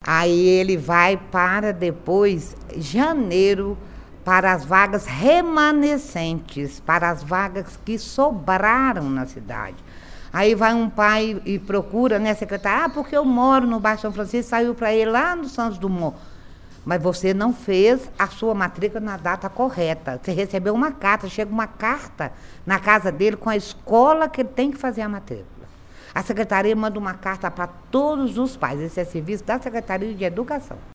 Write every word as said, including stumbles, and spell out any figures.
Aí ele vai para depois, janeiro, para as vagas remanescentes, para as vagas que sobraram na cidade. Aí vai um pai e procura, né, secretária, ah, porque eu moro no Baixo São Francisco, saiu para ele lá no Santos Dumont. Mas você não fez a sua matrícula na data correta. Você recebeu uma carta, chega uma carta na casa dele com a escola que ele tem que fazer a matrícula. A secretaria manda uma carta para todos os pais. Esse é serviço da Secretaria de Educação.